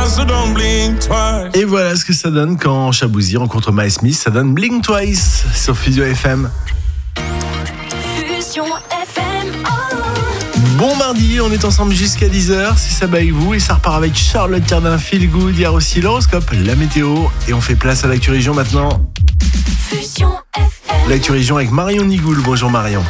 so don't blink twice. Et voilà ce que ça donne quand Chabouzy rencontre Miles Smith. Ça donne Blink Twice sur Fusion FM. Fusion FM. Bon mardi, on est ensemble jusqu'à 10h, c'est ça avec vous et ça repart avec Charlotte Cardin, Feel Good, il y a aussi l'horoscope, la météo et on fait place à l'actu région maintenant. Fusion FM. L'actu région avec Marion Nigoul. Bonjour Marion.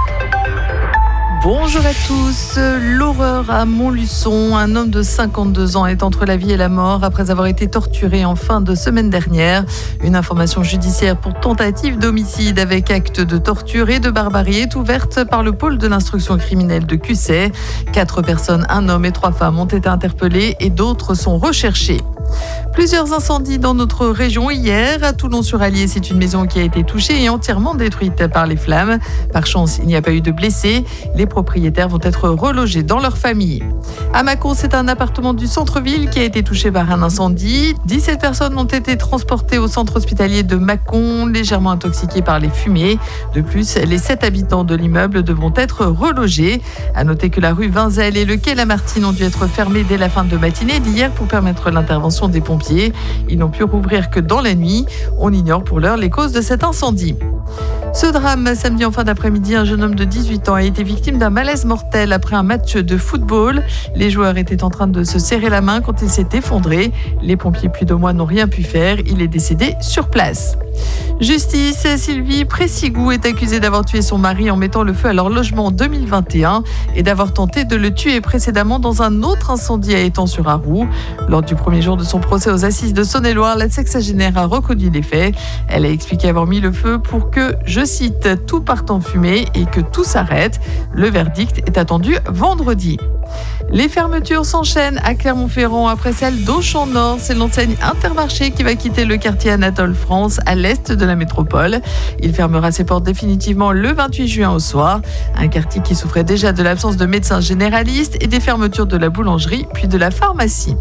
Bonjour à tous. L'horreur à Montluçon. Un homme de 52 ans est entre la vie et la mort après avoir été torturé en fin de semaine dernière. Une information judiciaire pour tentative d'homicide avec acte de torture et de barbarie est ouverte par le pôle de l'instruction criminelle de Cussey. 4 personnes, un homme et 3 femmes ont été interpellées et d'autres sont recherchées. Plusieurs incendies dans notre région hier. À Toulon-sur-Allier, c'est une maison qui a été touchée et entièrement détruite par les flammes. Par chance, il n'y a pas eu de blessés. Les propriétaires vont être relogés dans leur famille. À Mâcon, c'est un appartement du centre-ville qui a été touché par un incendie. 17 personnes ont été transportées au centre hospitalier de Mâcon, légèrement intoxiquées par les fumées. De plus, les 7 habitants de l'immeuble devront être relogés. À noter que la rue Vinzel et le quai Lamartine ont dû être fermés dès la fin de matinée d'hier pour permettre l'intervention des pompiers. Ils n'ont pu rouvrir que dans la nuit. On ignore pour l'heure les causes de cet incendie. Ce drame, samedi en fin d'après-midi, un jeune homme de 18 ans a été victime d'un malaise mortel après un match de football. Les joueurs étaient en train de se serrer la main quand il s'est effondré. Les pompiers puy-de-Dôme n'ont rien pu faire. Il est décédé sur place. Justice, Sylvie Pressigou est accusée d'avoir tué son mari en mettant le feu à leur logement en 2021 et d'avoir tenté de le tuer précédemment dans un autre incendie à Étang-sur-Arroux. Lors du premier jour de son procès aux assises de Saône-et-Loire, la sexagénaire a reconnu les faits. Elle a expliqué avoir mis le feu pour que, je cite, tout parte en fumée et que tout s'arrête. Le verdict est attendu vendredi. Les fermetures s'enchaînent à Clermont-Ferrand après celle d'Auchan Nord. C'est l'enseigne Intermarché qui va quitter le quartier Anatole France à l'est de la métropole. Il fermera ses portes définitivement le 28 juin au soir. Un quartier qui souffrait déjà de l'absence de médecins généralistes et des fermetures de la boulangerie puis de la pharmacie.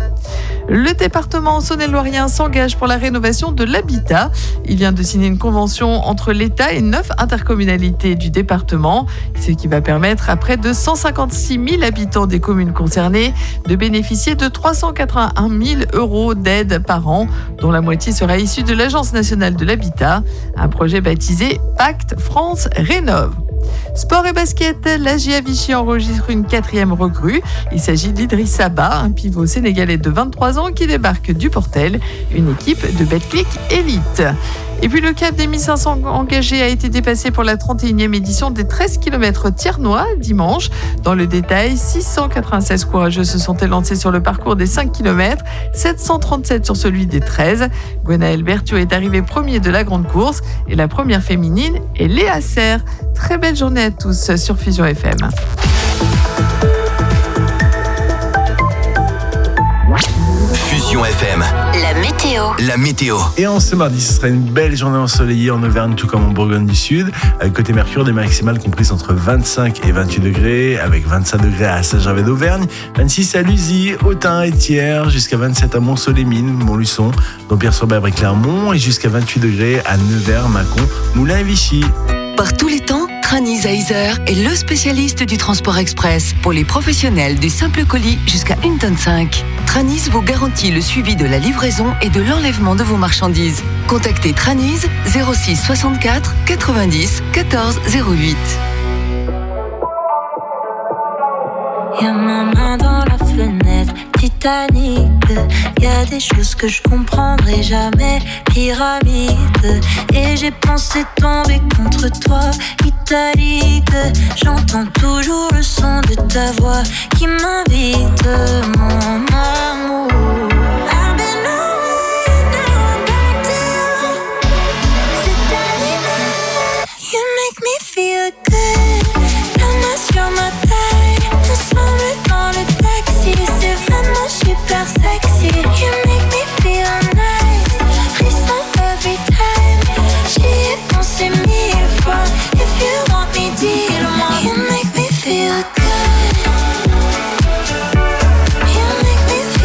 Le département saône-et-loirien s'engage pour la rénovation de l'habitat. Il vient de signer une convention entre l'État et 9 intercommunalités du département, ce qui va permettre à près de 156 000 habitants des communes concernées de bénéficier de 381 000 € d'aide par an, dont la moitié sera issue de l'Agence nationale de l'habitat, un projet baptisé Pacte France Rénove. Sport et basket, la GIA Vichy enregistre une 4e recrue. Il s'agit d'Idriss Saba, un pivot sénégalais de 23 ans qui débarque du Portel, une équipe de Betclic Elite. Et puis le cap des 1500 engagés a été dépassé pour la 31e édition des 13 km Tiernois dimanche. Dans le détail, 696 courageux se sont élancés sur le parcours des 5 km, 737 sur celui des 13. Gwenaël Berthiaud est arrivé premier de la grande course et la première féminine est Léa Serre. Très belle journée à tous sur Fusion FM. Fusion FM. La météo. La météo. Et en ce mardi, ce sera une belle journée ensoleillée en Auvergne, tout comme en Bourgogne du Sud. Côté Mercure, des maximales comprises entre 25 et 28 degrés, avec 25 degrés à Saint-Gervais d'Auvergne, 26 à Lusy, Autun et Thiers, jusqu'à 27 à Mont-Soleil-Mines, Montluçon, Dampierre-sur-Berbre et Clermont, et jusqu'à 28 degrés à Nevers, Mâcon, Moulins et Vichy. Par tous les temps, Tranis Heiser est le spécialiste du transport express pour les professionnels du simple colis jusqu'à 1,5 tonne. Tranis vous garantit le suivi de la livraison et de l'enlèvement de vos marchandises. Contactez Tranis 06 64 90 14 08. Y'a ma main dans la fenêtre, Titanic. Y'a des choses que je comprendrai jamais, pyramide. Et j'ai pensé tomber contre toi, italique. J'entends toujours le son de ta voix qui m'invite, mon amour. I've been away, now I'm back to you. C'est animal, you make me feel good. La main sur ma taille, ensemble dans le taxi. C'est vraiment super sexy. You make me feel nice, frisson every time. J'y ai pensé 1000 fois. If you want me, dis-le-moi. You make me feel good. You make me feel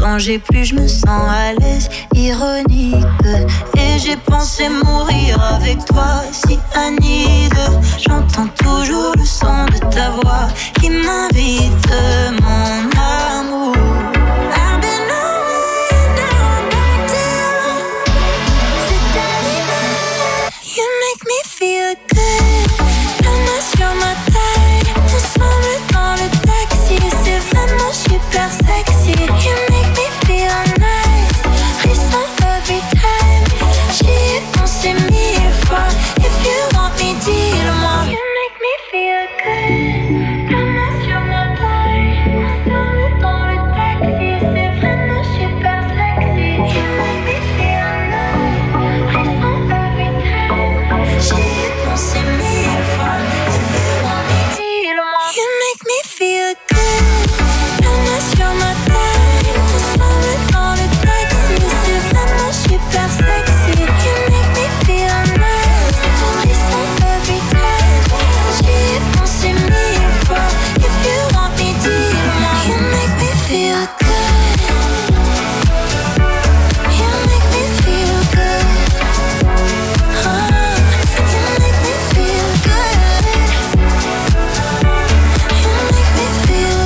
j'ai plus, je me sens à l'aise, ironique. Et j'ai pensé mourir avec toi, si Anide. J'entends toujours le son de ta voix qui m'invite, mon amour. I've been away, now I'm back to c'est arrivé. You make me feel good. Comme sur ma taille, ensemble dans le taxi, c'est vraiment super sexy. You make me feel nice, frisson every time. J'y ai pensé 1000 fois. If you want me, dis-le-moi. You make me feel good. Comme sur ma taille, ensemble dans le taxi, c'est vraiment super sexy. You make me feel nice, frisson every time. J'y ai pensé 1000 fois. If you want me, dis-le-moi. You make me feel good. Comme sur ma taille, ensemble dans le taxi, c'est vraiment super sexy. You make me feel nice, frisson every time. J'y ai pensé 1000 fois. If you want me, dis-le-moi. You make me feel good. You make me feel good. You make me feel good. You make me feel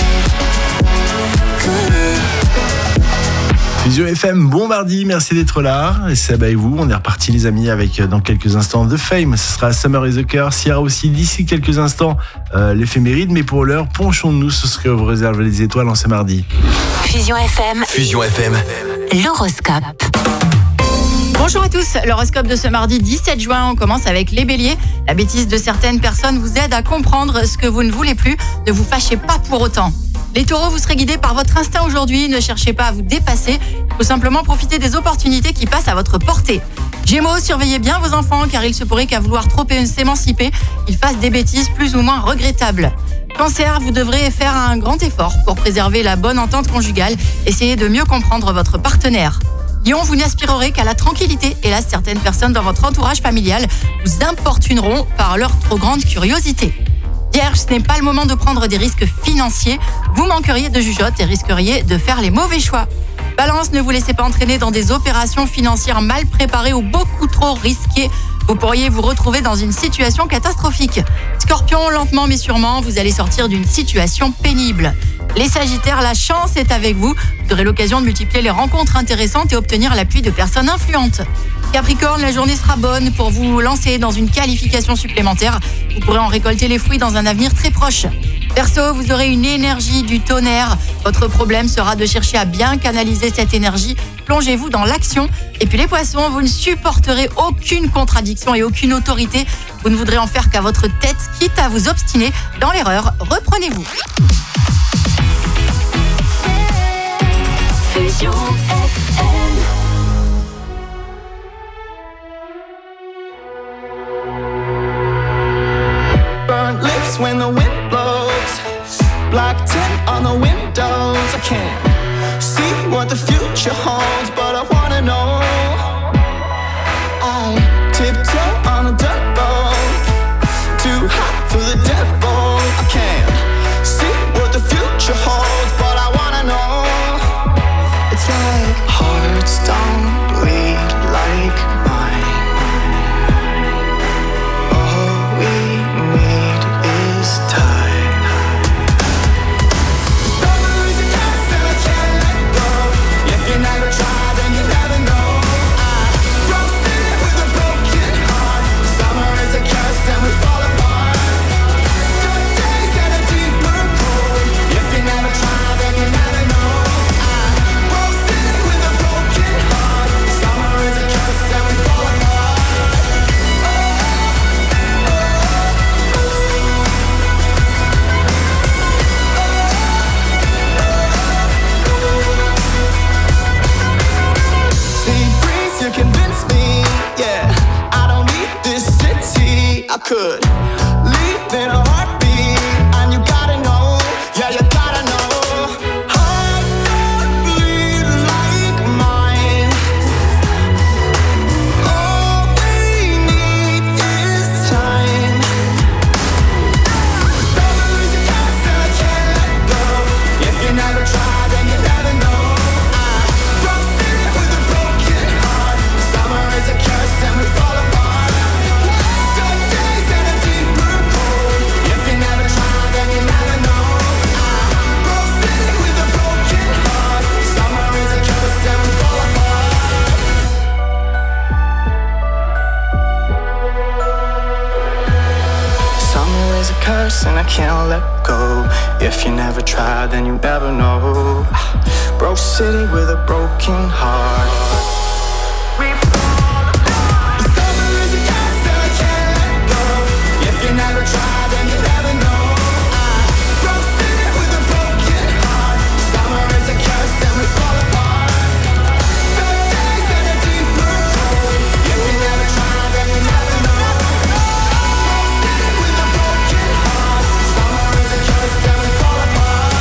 good. Fusion FM, bon mardi, merci d'être là. Et c'est et vous, on est reparti les amis avec dans quelques instants The Fame. Ce sera Summer is the Curse. Il y aura aussi d'ici quelques instants l'éphéméride. Mais pour l'heure, penchons-nous sur ce que vous réserve les étoiles en ce mardi. Fusion FM, Fusion FM. l'horoscope. Bonjour à tous, l'horoscope de ce mardi 17 juin, on commence avec les béliers. La bêtise de certaines personnes vous aide à comprendre ce que vous ne voulez plus, ne vous fâchez pas pour autant. Les taureaux, vous serez guidés par votre instinct aujourd'hui, ne cherchez pas à vous dépasser, il faut simplement profiter des opportunités qui passent à votre portée. Gémeaux, surveillez bien vos enfants car il se pourrait qu'à vouloir trop s'émanciper, ils fassent des bêtises plus ou moins regrettables. Cancer, vous devrez faire un grand effort pour préserver la bonne entente conjugale, essayez de mieux comprendre votre partenaire. Lion, vous n'aspirerez qu'à la tranquillité. Hélas, certaines personnes dans votre entourage familial vous importuneront par leur trop grande curiosité. Vierge, ce n'est pas le moment de prendre des risques financiers. Vous manqueriez de jugeote et risqueriez de faire les mauvais choix. Balance, ne vous laissez pas entraîner dans des opérations financières mal préparées ou beaucoup trop risquées. Vous pourriez vous retrouver dans une situation catastrophique. Scorpion, lentement mais sûrement, vous allez sortir d'une situation pénible. Les Sagittaires, la chance est avec vous. Vous aurez l'occasion de multiplier les rencontres intéressantes et obtenir l'appui de personnes influentes. Capricorne, la journée sera bonne pour vous lancer dans une qualification supplémentaire. Vous pourrez en récolter les fruits dans un avenir très proche. Verseau, vous aurez une énergie du tonnerre. Votre problème sera de chercher à bien canaliser cette énergie. Plongez-vous dans l'action. Et puis les poissons, vous ne supporterez aucune contradiction et aucune autorité. Vous ne voudrez en faire qu'à votre tête, quitte à vous obstiner dans l'erreur. Reprenez-vous. Fusion FM. Burnt lips when the wind blows. Black tint on the windows. I can't see what the future holds, but I wanna know. I tiptoe on a dirt road, too hot for the devil. I can't see what the future holds, but I wanna know. It's like hearts don't bleed like mine. All we need is time. Summer is a curse and I can't let go. If you never try, then you never know. I broke it with a broken heart. Summer is a curse and we fall apart. Dark days and a deeper cold. If you never try, then you never know. I could leave in a heartbeat, and you gotta know, yeah, you gotta know. Hearts don't bleed like mine. All we need is time. Summer is a curse and I can't let go. If you never try, then you never know. curse and I can't let go. If you never try, then you never know. Broke city with a broken heart. We fall apart. Summer is a curse and I can't let go. If you never try, then you never know. Broke city with a broken heart. Summer is a curse and we fall apart. Dark days and a deeper cold. If you never try, then you never know. Broke city with a broken heart. Summer is a curse and we fall apart.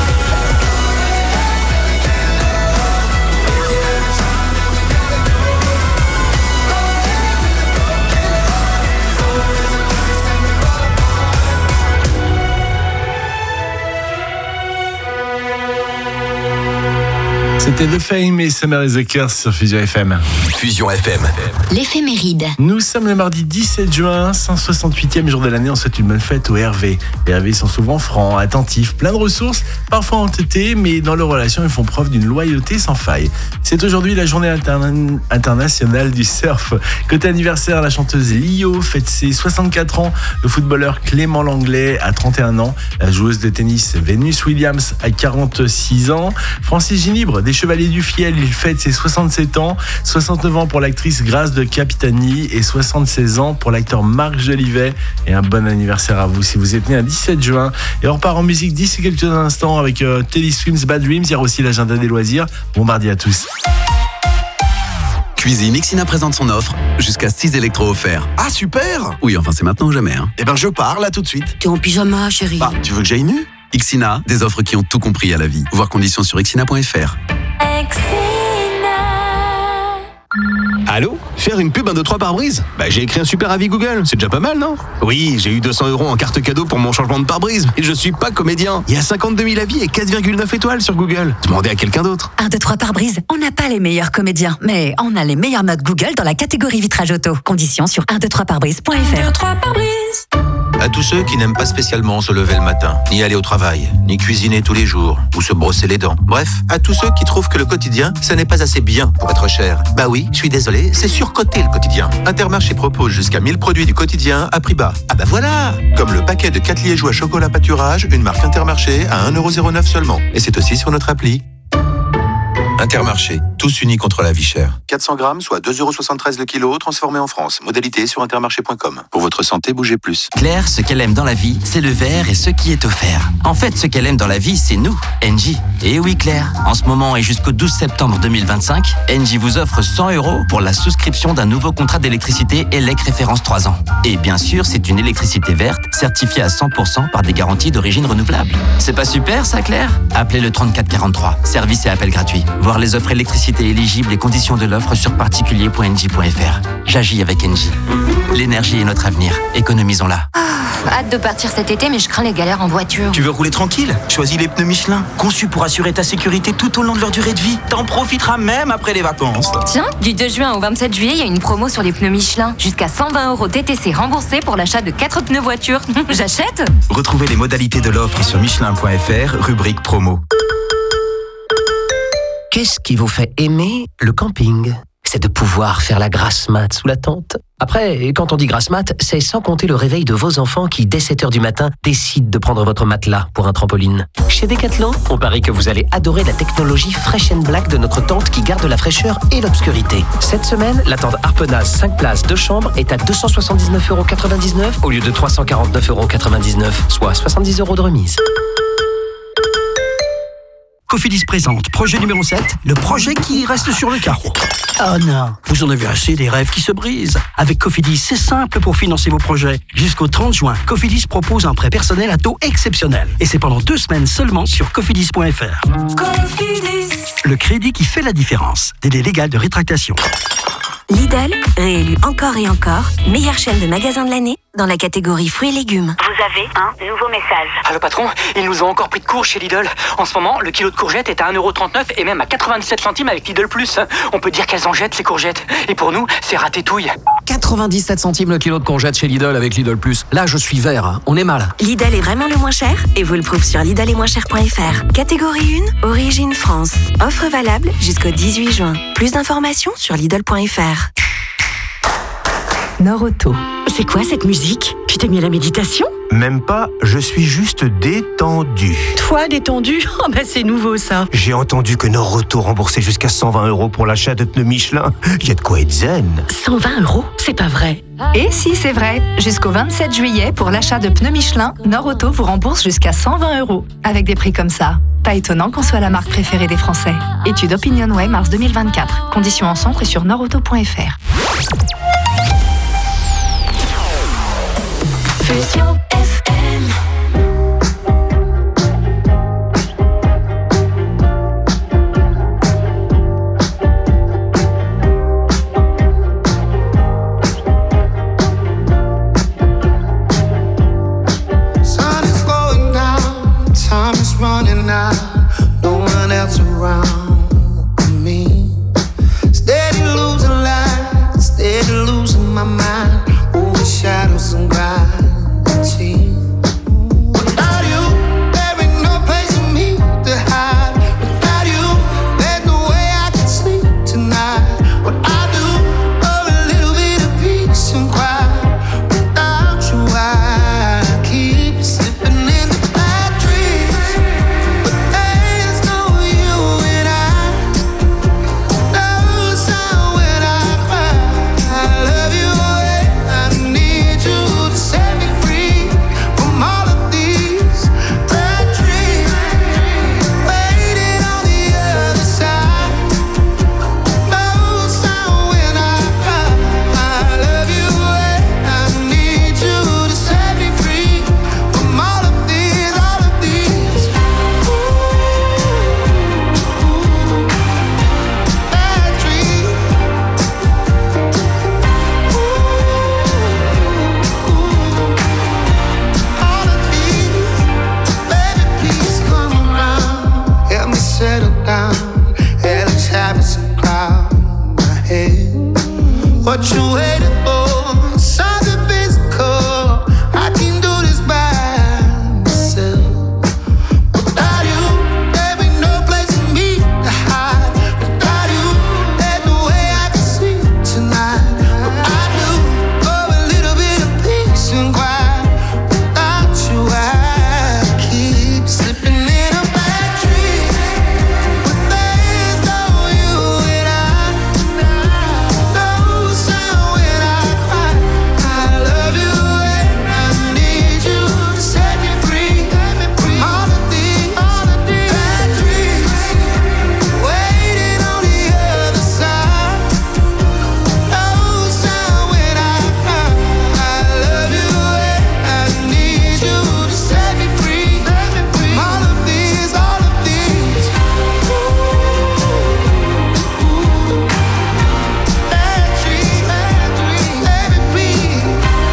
C'était The Fame et Summer is a Curse sur Fusion FM. Fusion FM. L'éphéméride. Nous sommes le mardi 17 juin, 168e jour de l'année. On souhaite une bonne fête aux Hervé. Les Hervé sont souvent francs, attentifs, pleins de ressources, parfois entêtés, mais dans leurs relations, ils font preuve d'une loyauté sans faille. C'est aujourd'hui la journée internationale du surf. Côté anniversaire, la chanteuse Lio fête ses 64 ans. Le footballeur Clément Langlais a 31 ans. La joueuse de tennis Venus Williams a 46 ans. Francis Ginibre, des Chevaliers du Fiel, il fête ses 67 ans. 69 ans pour l'actrice Grâce de Capitani et 76 ans pour l'acteur Marc Jolivet. Et un bon anniversaire à vous si vous êtes né un 17 juin. Et on repart en musique d'ici quelques instants avec Teddy Swims Bad Dreams. Il y a aussi l'agenda des loisirs. Bon mardi à tous. Cuisine, Ixina présente son offre. Jusqu'à 6 électros offerts. Ah super! Oui, enfin c'est maintenant ou jamais. Hein. Eh ben je pars là tout de suite. T'es en pyjama, chérie. Bah, tu veux que j'aille nu? Ixina, des offres qui ont tout compris à la vie. Voir conditions sur ixina.fr. Allô? Faire une pub 1, 2, 3 pare-brise? Bah j'ai écrit un super avis Google, c'est déjà pas mal, non? Oui, j'ai eu 200 € en carte cadeau pour mon changement de pare-brise. Et je suis pas comédien. Il y a 52 000 avis et 4,9 étoiles sur Google. Demandez à quelqu'un d'autre. 1, 2, 3 pare-brise. On n'a pas les meilleurs comédiens, mais on a les meilleures notes Google dans la catégorie vitrage auto. Conditions sur 123pare-brise.fr. À tous ceux qui n'aiment pas spécialement se lever le matin, ni aller au travail, ni cuisiner tous les jours, ou se brosser les dents. Bref, à tous ceux qui trouvent que le quotidien, ça n'est pas assez bien pour être cher. Bah oui, je suis désolé, c'est surcoté le quotidien. Intermarché propose jusqu'à 1000 produits du quotidien à prix bas. Ah bah voilà! Comme le paquet de 4 liégeois chocolat pâturage, une marque Intermarché à 1,09€ seulement. Et c'est aussi sur notre appli. Intermarché, tous unis contre la vie chère. 400 grammes, soit 2,73€ le kilo, transformé en France. Modalité sur intermarché.com. Pour votre santé, bougez plus. Claire, ce qu'elle aime dans la vie, c'est le verre et ce qui est offert. En fait, ce qu'elle aime dans la vie, c'est nous, Engie. Et oui, Claire, en ce moment et jusqu'au 12 septembre 2025, Engie vous offre 100 € pour la souscription d'un nouveau contrat d'électricité ELEC référence 3 ans. Et bien sûr, c'est une électricité verte, certifiée à 100% par des garanties d'origine renouvelable. C'est pas super, ça, Claire? Appelez le 3443. Service et appel gratuit. Voir les offres électricité éligibles et conditions de l'offre sur particulier.engie.fr. J'agis avec Engie. L'énergie est notre avenir. Économisons-la. Hâte de partir cet été, mais je crains les galères en voiture. Tu veux rouler tranquille? Choisis les pneus Michelin, conçus pour assurer ta sécurité tout au long de leur durée de vie. T'en profiteras même après les vacances. Tiens, du 2 juin au 27 juillet, il y a une promo sur les pneus Michelin. Jusqu'à 120 € TTC remboursés pour l'achat de 4 pneus voiture. J'achète? Retrouvez les modalités de l'offre sur Michelin.fr, rubrique promo. Qu'est-ce qui vous fait aimer le camping? C'est de pouvoir faire la grasse mat sous la tente. Après, quand on dit grasse mat, c'est sans compter le réveil de vos enfants qui, dès 7h du matin, décident de prendre votre matelas pour un trampoline. Chez Decathlon, on parie que vous allez adorer la technologie Fresh & Black de notre tente qui garde la fraîcheur et l'obscurité. Cette semaine, la tente Harpenaz 5 places 2 chambres est à 279,99 € au lieu de 349,99 €, soit 70 € de remise. Cofidis présente projet numéro 7, le projet qui reste sur le carreau. Oh non, vous en avez assez des rêves qui se brisent. Avec Cofidis, c'est simple pour financer vos projets. Jusqu'au 30 juin, Cofidis propose un prêt personnel à taux exceptionnel. Et c'est pendant 2 semaines seulement sur cofidis.fr. Cofidis, le crédit qui fait la différence. Délai légal de rétractation. Lidl, réélu encore et encore, meilleure chaîne de magasins de l'année dans la catégorie fruits et légumes. Vous avez un nouveau message. Ah, le patron, ils nous ont encore pris de cours chez Lidl. En ce moment, le kilo de courgettes est à 1,39 € et même à 97 centimes avec Lidl Plus. On peut dire qu'elles en jettent, ces courgettes. Et pour nous, c'est ratétouille. 97 centimes le kilo de courgettes chez Lidl avec Lidl Plus. Là, je suis vert. On est mal. Lidl est vraiment le moins cher et vous le prouve sur lidl-et-moins-cher.fr. Catégorie 1, origine France. Offre valable jusqu'au 18 juin. Plus d'informations sur lidl.fr. Nord-Auto. C'est quoi cette musique? Tu t'es mis à la méditation? Même pas, je suis juste détendu. Toi, détendu? Oh bah c'est nouveau ça. J'ai entendu que Nord-Auto remboursait jusqu'à 120 € pour l'achat de pneus Michelin. Il y a de quoi être zen. 120 €? C'est pas vrai. Et si, c'est vrai. Jusqu'au 27 juillet, pour l'achat de pneus Michelin, Nord-Auto vous rembourse jusqu'à 120 €. Avec des prix comme ça. Pas étonnant qu'on soit la marque préférée des Français. Étude OpinionWay, mars 2024. Conditions en centre et sur nordauto.fr. Fusion FM. Sun is going down, time is running out, no one else around me. Steady losing light, steady losing my mind, over shadows and gravity. Without you, there ain't no place for me to hide. Without you, there's no way I can sleep tonight. What I do for a little bit of peace and quiet. Without you, I keep slipping into bad dreams. But there's no you and I. No sound when I cry. I love you and I need you to set me free from all of these bad dreams. Waiting on the other side. No sound when I cry. I love you and I need you to set me free from all of these, all of these bad dreams. All of these, baby, please come around. Help me settle down. Hell is having some cloud in my head. What you waiting for? Something physical. I can do this by myself. Without you, there ain't no place for me to hide. Without you, there's no way I can sleep tonight. What I do for a little bit of peace and quiet. Without you, I keep slipping in a bad dream. But there's no you and I. No sound when I cry. I love you and I need you to set me free from all of these bad dreams. Waiting on the other side. No sound when I cry. I love you and I need you to set me free from all of these, all of these bad dreams, baby, please.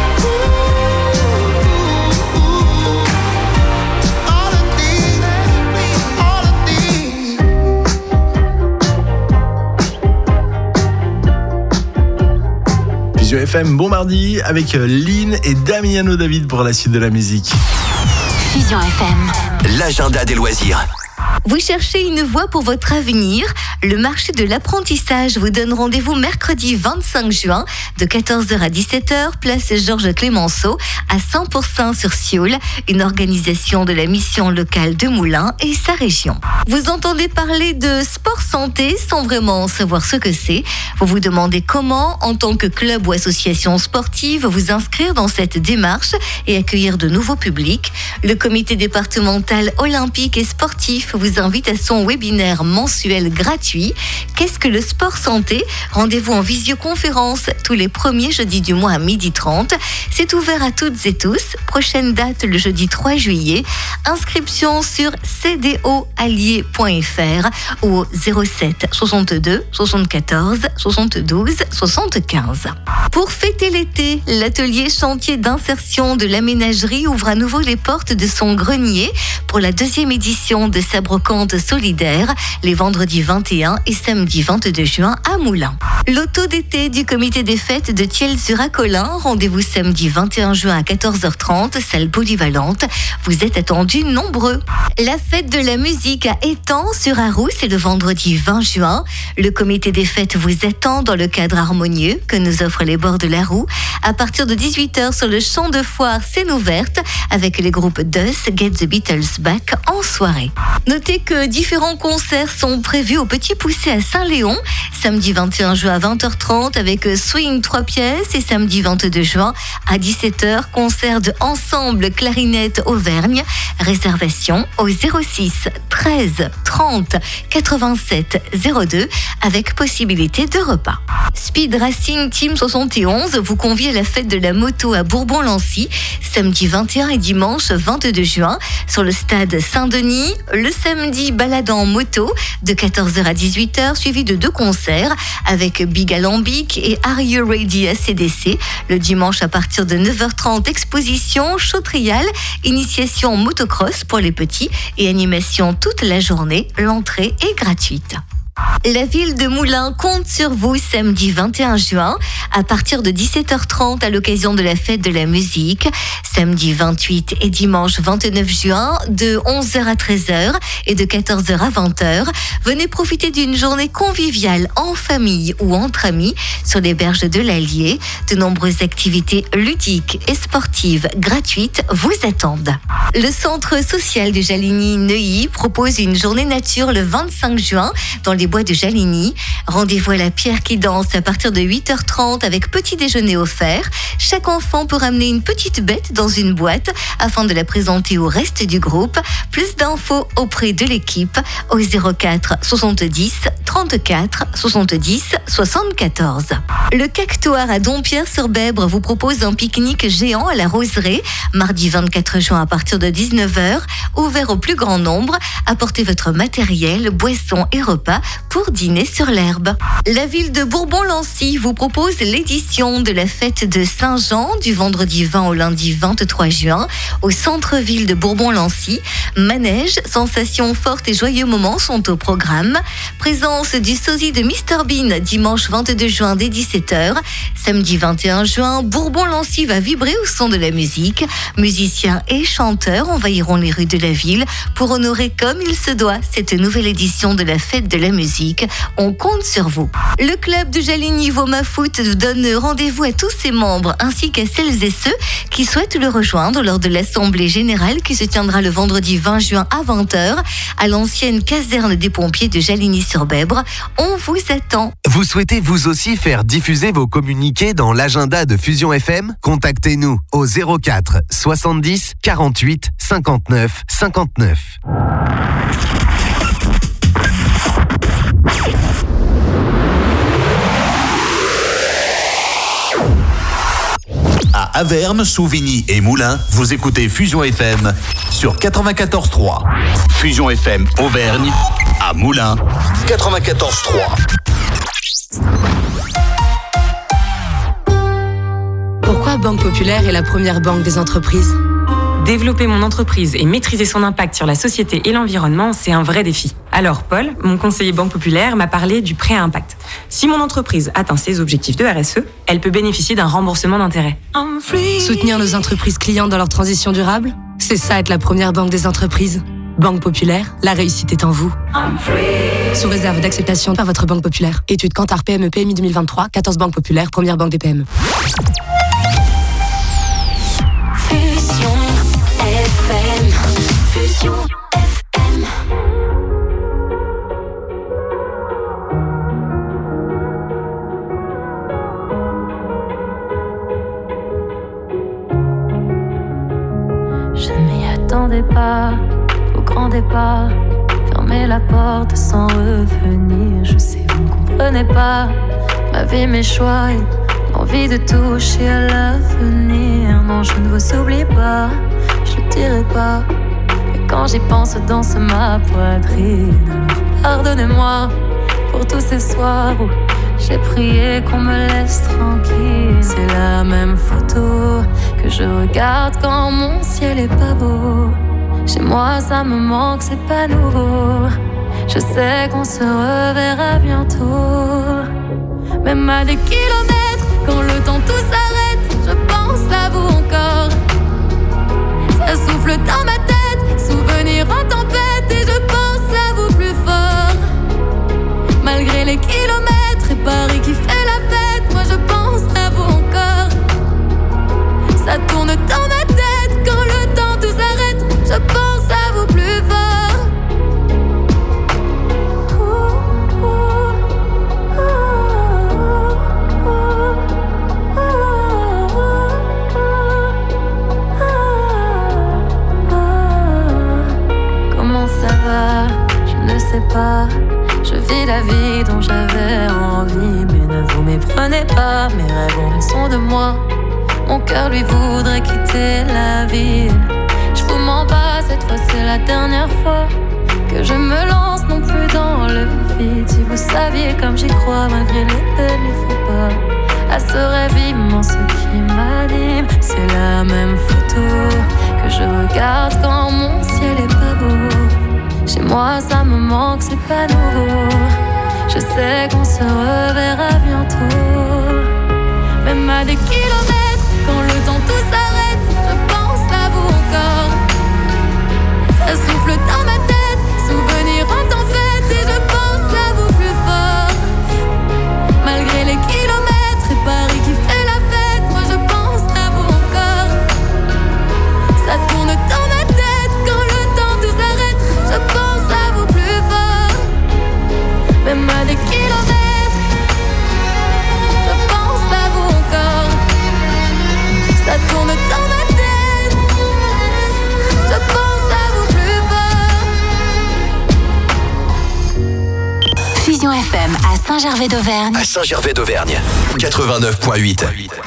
All of these, all of these. Fusion FM, bon mardi avec Lynn et Damiano David pour la suite de la musique. Fusion FM. L'agenda des loisirs. Vous cherchez une voie pour votre avenir? Le marché de l'apprentissage vous donne rendez-vous mercredi 25 juin de 14h à 17h, place Georges Clémenceau à 100% sur Sioule, une organisation de la mission locale de Moulins et sa région. Vous entendez parler de sport santé sans vraiment savoir ce que c'est. Vous vous demandez comment, en tant que club ou association sportive, vous inscrire dans cette démarche et accueillir de nouveaux publics. Le comité départemental olympique et sportif vous invite à son webinaire mensuel gratuit. Qu'est-ce que le sport santé? Rendez-vous en visioconférence tous les premiers jeudis du mois à 12h30. C'est ouvert à toutes et tous. Prochaine date le jeudi 3 juillet. Inscription sur cdoallier.fr ou au 07 62 74 72 75. Pour fêter l'été, l'atelier chantier d'insertion de l'aménagerie ouvre à nouveau les portes de son grenier pour la 2e édition de sa la brocante solidaire les vendredis 21 et samedi 22 juin à Moulins. L'auto d'été du comité des fêtes de Thiel-sur-Acolin. Rendez-vous samedi 21 juin à 14h30, salle polyvalente. Vous êtes attendus nombreux. La fête de la musique à Étang-sur-Arroux, c'est le vendredi 20 juin. Le comité des fêtes vous attend dans le cadre harmonieux que nous offrent les bords de la Roue. À partir de 18h sur le champ de foire, scène ouverte avec les groupes Dust, Get the Beatles Back en soirée. Notez que différents concerts sont prévus au Petit Poucet à Saint-Léon, samedi 21 juin à 20h30 avec Swing 3 pièces et samedi 22 juin à 17h, concert de Ensemble Clarinette Auvergne. Réservation au 06 13 30 87 02 avec possibilité de repas. Speed Racing Team 71 vous convie à la fête de la moto à Bourbon-Lancy, samedi 21 et dimanche 22 juin sur le stade Saint-Denis. Le samedi, balade en moto de 14h à 18h, suivi de 2 concerts avec Big Alambic et Are You Ready ACDC. Le dimanche à partir de 9h30, exposition Chautrial, initiation motocross pour les petits et animation toute la journée. L'entrée est gratuite. La ville de Moulins compte sur vous samedi 21 juin à partir de 17h30 à l'occasion de la fête de la musique. Samedi 28 et dimanche 29 juin de 11h à 13h et de 14h à 20h. Venez profiter d'une journée conviviale en famille ou entre amis sur les berges de l'Allier. De nombreuses activités ludiques et sportives gratuites vous attendent. Le centre social de Jaligny-Neuilly propose une journée nature le 25 juin dans les bois de Jaligny. Rendez-vous à la Pierre qui danse à partir de 8h30 avec petit déjeuner offert. Chaque enfant peut ramener une petite bête dans une boîte afin de la présenter au reste du groupe. Plus d'infos auprès de l'équipe au 04 70 34 70 74. Le Cactoire à Dompierre-sur-Bèbre vous propose un pique-nique géant à la Roseraie, mardi 24 juin à partir de 19h, ouvert au plus grand nombre. Apportez votre matériel, boissons et repas pour dîner sur l'herbe. La ville de Bourbon-Lancy vous propose l'édition de la fête de Saint-Jean du vendredi 20 au lundi 23 juin au centre-ville de Bourbon-Lancy. Manège, sensations fortes et joyeux moments sont au programme. Présence du sosie de Mr Bean dimanche 22 juin dès 17h. Samedi 21 juin, Bourbon-Lancy va vibrer au son de la musique. Musiciens et chanteurs envahiront les rues de la ville pour honorer comme il se doit cette nouvelle édition de la fête de la musique. On compte sur vous. Le club de Jaligny-Voma Foot donne rendez-vous à tous ses membres ainsi qu'à celles et ceux qui souhaitent le rejoindre lors de l'Assemblée Générale qui se tiendra le vendredi 20 juin à 20h à l'ancienne caserne des pompiers de Jaligny-sur-Bèbre. On vous attend. Vous souhaitez vous aussi faire diffuser vos communiqués dans l'agenda de Fusion FM ? Contactez-nous au 04 70 48 59 59. À Avermes, Souvigny et Moulins, vous écoutez Fusion FM sur 94.3. Fusion FM Auvergne, à Moulins, 94.3. Pourquoi Banque Populaire est la première banque des entreprises ? Développer mon entreprise et maîtriser son impact sur la société et l'environnement, c'est un vrai défi. Alors Paul, mon conseiller Banque Populaire, m'a parlé du prêt à impact. Si mon entreprise atteint ses objectifs de RSE, elle peut bénéficier d'un remboursement d'intérêts. Soutenir nos entreprises clientes dans leur transition durable, c'est ça être la première banque des entreprises. Banque Populaire, la réussite est en vous. Sous réserve d'acceptation par votre Banque Populaire. Étude Kantar PME PMI 2023, 14 banques populaires, première banque des PME. Fusion FM. Fusion FM. Je m'y attendais pas au grand départ. Fermer la porte sans revenir. Je sais, vous ne comprenez pas ma vie, mes choix et l'envie de toucher à l'avenir. Non, je ne vous oublie pas, je le dirai pas. Mais quand j'y pense, danse ma poitrine. Alors pardonnez-moi pour tous ces soirs où j'ai prié qu'on me laisse tranquille. C'est la même photo que je regarde quand mon ciel est pas beau. Chez moi ça me manque, c'est pas nouveau. Je sais qu'on se reverra bientôt. Même à des kilomètres, quand le temps tout s'arrête, je pense à vous encore. Ça souffle dans ma tête, souvenir en tempête, et je pense à vous plus fort. Malgré les kilomètres et Paris qui fait la fête, moi je pense à vous encore. Ça tourne dans ma tête, quand le temps tout s'arrête, je pense à vous plus fort. Je ne sais pas, je vis la vie dont j'avais envie. Mais ne vous méprenez pas, mes rêves ont raison de moi. Mon cœur lui voudrait quitter la ville. Je vous mens pas, cette fois c'est la dernière fois que je me lance non plus dans le vide. Si vous saviez comme j'y crois, malgré les peines, les faux pas, à ce rêve immense qui m'anime. C'est la même photo que je regarde quand mon ciel est pas beau. Chez moi ça me manque, c'est pas nouveau. Je sais qu'on se reverra bientôt. Même à des kilomètres, quand le temps tout s'arrête, je pense à vous encore. Ça souffle dans ma tête, souvenir en tempête, et je pense à vous plus fort. Malgré les kilomètres et Paris qui fait la fête, moi je pense à vous encore. Ça tourne dans ma tête, quand le temps tout s'arrête, je pense à vous plus fort. Même à des kilomètres, je pense à vous encore. Ça tourne dans ma tête, je pense à vous plus fort. Fusion FM à Saint-Gervais d'Auvergne. À Saint-Gervais d'Auvergne, 89.8.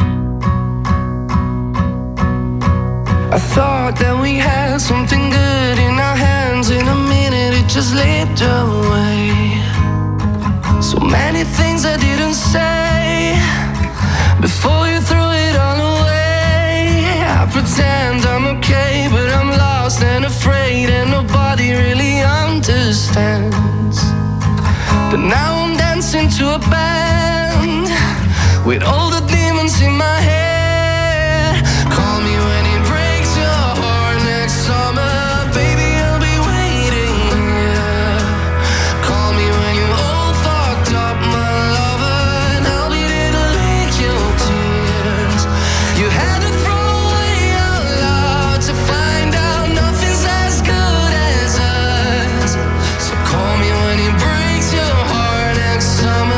I thought that we had something good in our hands. In a minute it just slipped away. So many things I didn't say before you threw it all away. I pretend I'm okay, but I'm lost and afraid, and nobody really understands. But now I'm dancing to a band with all the demons in my head. Call me when it breaks your heart next summer, baby, I'll be waiting here. Call me when you're all fucked up, my lover, and I'll be there to lick your tears. You had to throw away our love to find out nothing's as good as us. So call me when it breaks your heart next summer.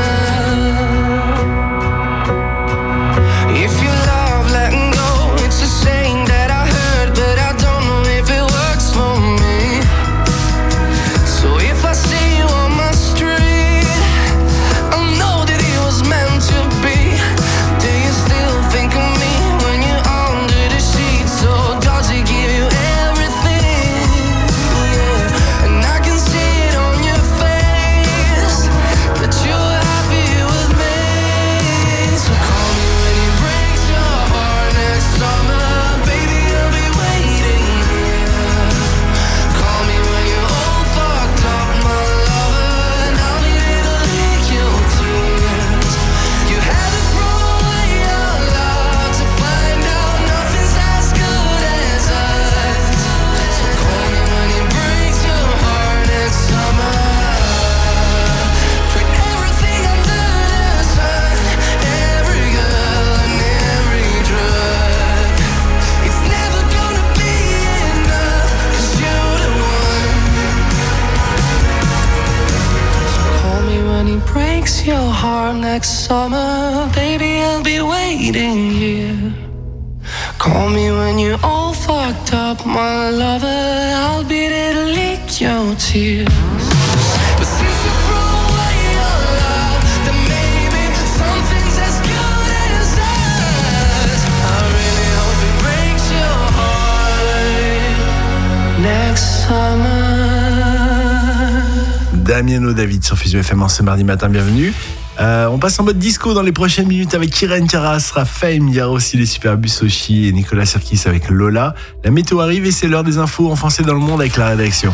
If you love letting go, it's a saying that I heard, but I don't know if it works for me. So if I see you on my street, I'll know that it was meant to be. Do you still think of me when you're under the sheets? Or does it give you everything? Yeah. And I can see it on your face that you're happy with me. So call me when it breaks your heart next summer, baby, I'll be waiting here. Call me when you're all fucked up, my lover, and I'll be there to lick your tears. You had to throw away your love to find out nothing's as good as us. So call me when it breaks your heart next summer. Put everything under the sun, every girl and every drug. It's never gonna be enough, 'cause you're the one. So call me when it breaks your heart next summer, baby, I'll be waiting here. Call me when you're all fucked up, my lover, I'll be there to lick your tears. But since you threw away your love, then maybe something's as good as us. I really hope it breaks your heart next summer. Damiano David sur Fusion FM en ce mardi matin, bienvenue. On passe en mode disco dans les prochaines minutes avec Irène Cara, sera Fame. Il y aura aussi les Superbus Sochi et Nicolas Sirkis avec Lola. La météo arrive et c'est l'heure des infos en français dans le monde avec la rédaction.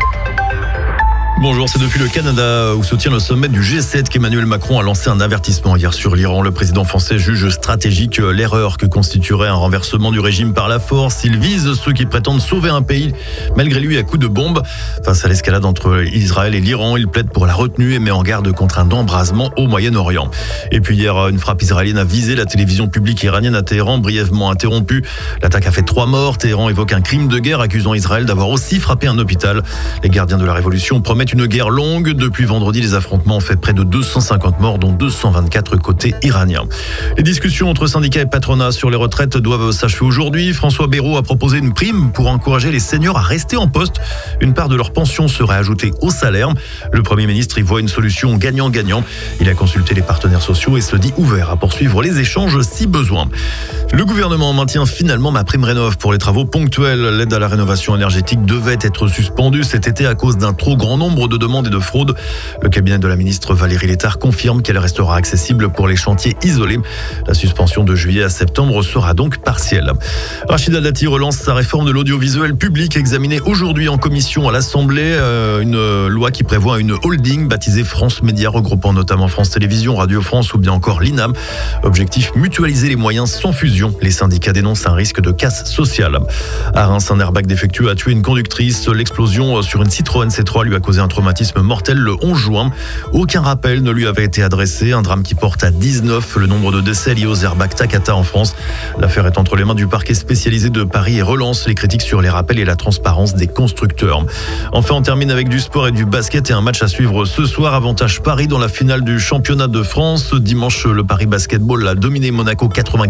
Bonjour, c'est depuis le Canada où se tient le sommet du G7 qu'Emmanuel Macron a lancé un avertissement hier sur l'Iran. Le président français juge stratégique l'erreur que constituerait un renversement du régime par la force. Il vise ceux qui prétendent sauver un pays malgré lui à coups de bombe. Face à l'escalade entre Israël et l'Iran, il plaide pour la retenue et met en garde contre un embrasement au Moyen-Orient. Et puis hier, une frappe israélienne a visé la télévision publique iranienne à Téhéran, brièvement interrompue. L'attaque a fait 3 morts. Téhéran évoque un crime de guerre accusant Israël d'avoir aussi frappé un hôpital. Les gardiens de la révolution promettent une guerre longue. Depuis vendredi, les affrontements ont fait près de 250 morts, dont 224 côté iranien. Les discussions entre syndicats et patronat sur les retraites doivent s'achever aujourd'hui. François Bayrou a proposé une prime pour encourager les seniors à rester en poste. Une part de leur pension serait ajoutée au salaire. Le Premier ministre y voit une solution gagnant-gagnant. Il a consulté les partenaires sociaux et se dit ouvert à poursuivre les échanges si besoin. Le gouvernement maintient finalement MaPrimeRénov' pour les travaux ponctuels. L'aide à la rénovation énergétique devait être suspendue cet été à cause d'un trop grand nombre de demandes et de fraudes. Le cabinet de la ministre Valérie Létard confirme qu'elle restera accessible pour les chantiers isolés. La suspension de juillet à septembre sera donc partielle. Rachida Dati relance sa réforme de l'audiovisuel public examinée aujourd'hui en commission à l'Assemblée. Une loi qui prévoit une holding baptisée France Média, regroupant notamment France Télévisions, Radio France ou bien encore l'INAM. Objectif, mutualiser les moyens sans fusion. Les syndicats dénoncent un risque de casse sociale. À Reims, un airbag défectueux a tué une conductrice. L'explosion sur une Citroën C3 lui a causé un traumatisme mortel le 11 juin. Aucun rappel ne lui avait été adressé. Un drame qui porte à 19 le nombre de décès liés aux airbags Takata en France. L'affaire est entre les mains du parquet spécialisé de Paris et relance les critiques sur les rappels et la transparence des constructeurs. Enfin, on termine avec du sport et du basket et un match à suivre ce soir. Avantage Paris dans la finale du championnat de France. Dimanche, le Paris Basketball a dominé Monaco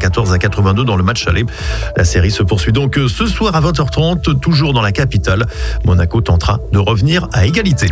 94-82 dans le match aller. La série se poursuit donc ce soir à 20h30, toujours dans la capitale. Monaco tentera de revenir à égalité.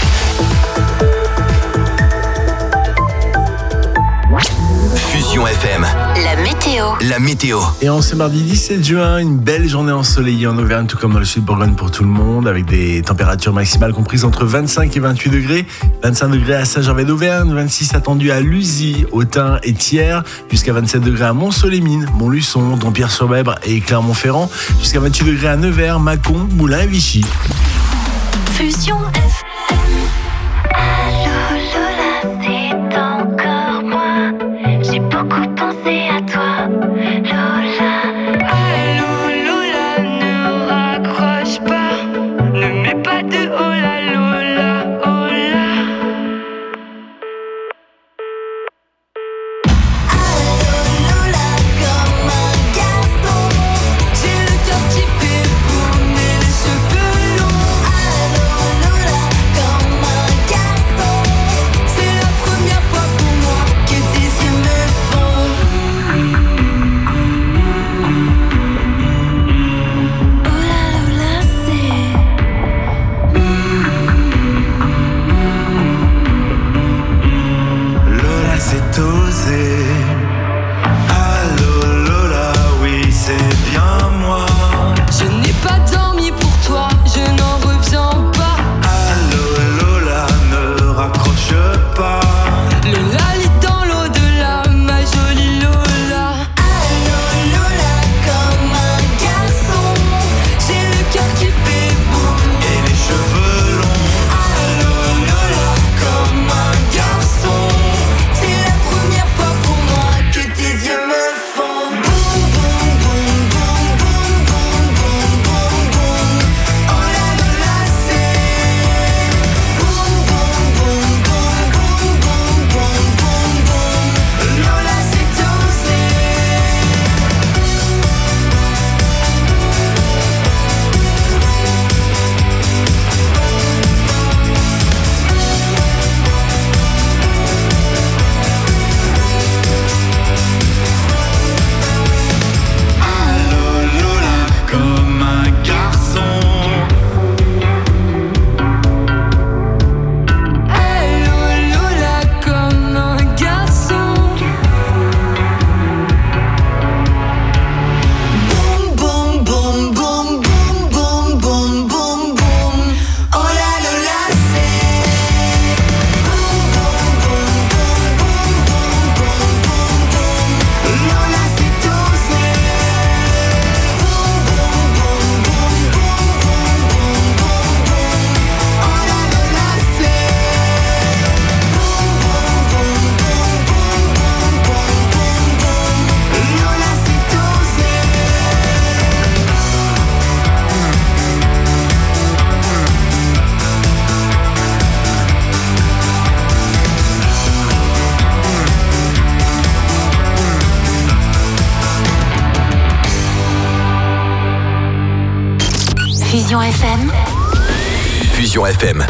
Fusion FM. La météo. La météo. Et en ce mardi 17 juin, une belle journée ensoleillée en Auvergne, tout comme dans le sud Bourgogne pour tout le monde, avec des températures maximales comprises entre 25 et 28 degrés. 25 degrés à Saint-Gervais d'Auvergne, 26 attendus à Lusy, Autun et Thiers, jusqu'à 27 degrés à Mont-Soleil-Mines, Montluçon, Dampierre-sur-Bèbre et Clermont-Ferrand, jusqu'à 28 degrés à Nevers, Mâcon, Moulins et Vichy. Fusion FM. Allô Lola, c'est encore moi. J'ai beaucoup pensé à toi, Lola. Allô Lola, ne raccroche pas. Ne mets pas de oh là Lola, oh là. Allô Lola, comme un garçon. J'ai le cœur qui fait bouger les cheveux longs. Allô Lola, comme un Fusion FM.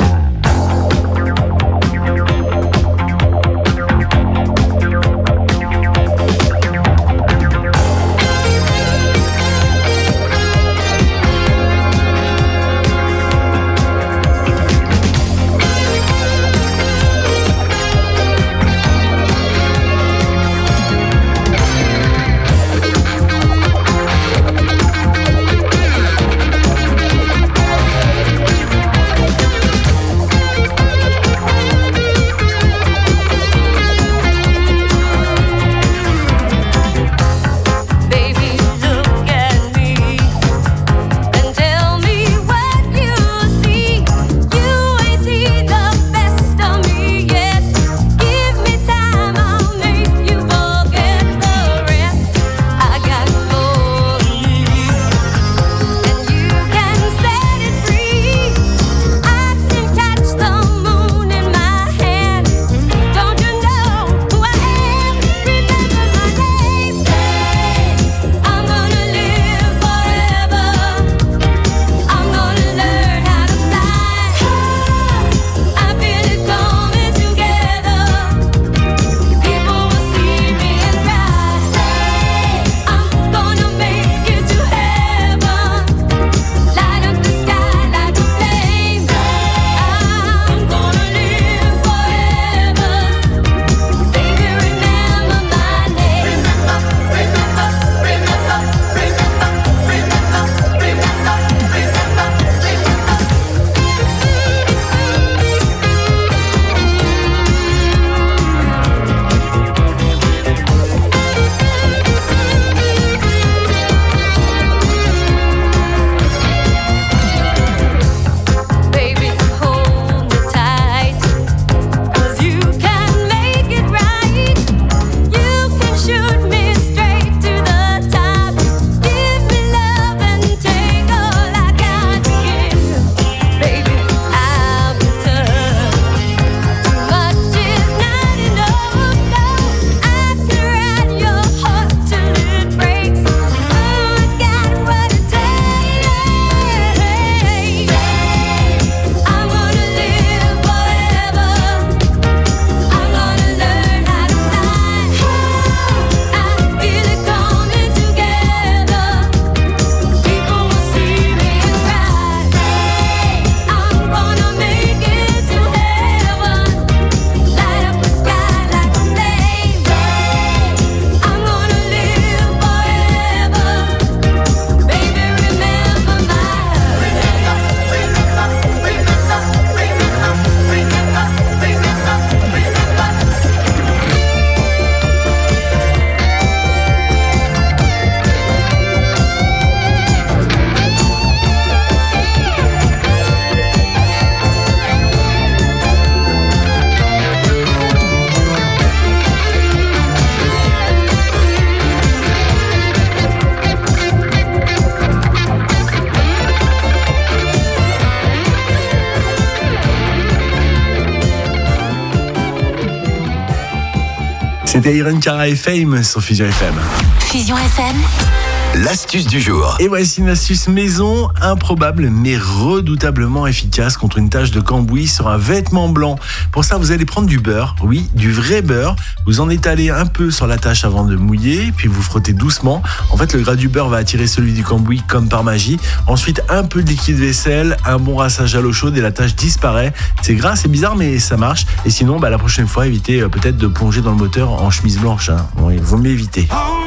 C'était Irene Cara et Fame sur Fusion FM. Fusion FM. L'astuce du jour. Et voici une astuce maison improbable mais redoutablement efficace contre une tache de cambouis sur un vêtement blanc. Pour ça, vous allez prendre du beurre, oui, du vrai beurre. Vous en étalez un peu sur la tache avant de mouiller, puis vous frottez doucement. En fait, le gras du beurre va attirer celui du cambouis comme par magie. Ensuite, un peu de liquide vaisselle, un bon rassage à l'eau chaude et la tache disparaît. C'est gras, c'est bizarre, mais ça marche. Et sinon, la prochaine fois, évitez peut-être de plonger dans le moteur en chemise blanche. Bon, il vaut mieux éviter.